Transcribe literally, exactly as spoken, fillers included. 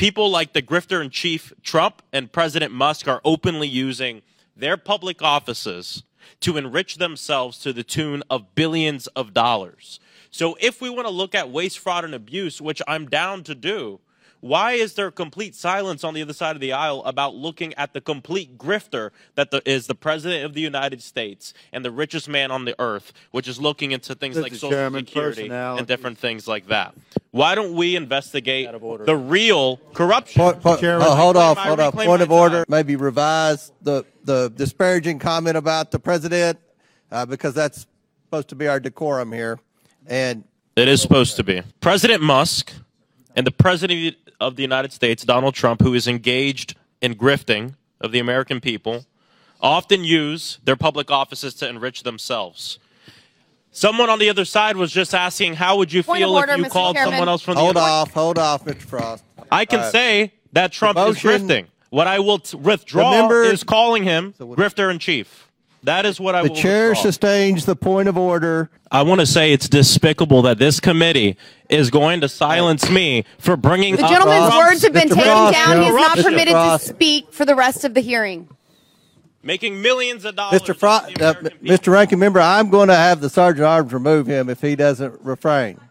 people like the grifter-in-chief Trump and President Musk are openly using their public offices to enrich themselves to the tune of billions of dollars. So if we want to look at waste, fraud, and abuse, which I'm down to do, why is there complete silence on the other side of the aisle about looking at the complete grifter that the, is the President of the United States and the richest man on the earth, which is looking into things like Social Chairman, Security and different things like that? Why don't we investigate the real corruption? Point, point, uh, hold off, hold off. Point of order. Maybe revise the, the disparaging comment about the president uh, because that's supposed to be our decorum here. And it is supposed to be. President Musk and the President of the United States, Donald Trump, who is engaged in grifting of the American people, often use their public offices to enrich themselves. Someone on the other side was just asking, how would you Point feel order, if you Mister called Chairman. someone else from the hold other off, hold off, Mister Frost. I can Uh, say that Trump is motion- grifting. What I will t withdraw Remember- is calling him grifter-in-chief. That is what I The will chair withdraw. sustains the point of order. I want to say it's despicable that this committee is going to silence me for bringing The up gentleman's Trump's words have been Mister taken Frost, down. He is not corruption. permitted to Frost. speak for the rest of the hearing. making millions of dollars. Mister Frost, off the uh, American people. Mister Ranking Member, I'm going to have the Sergeant at Arms remove him if he doesn't refrain.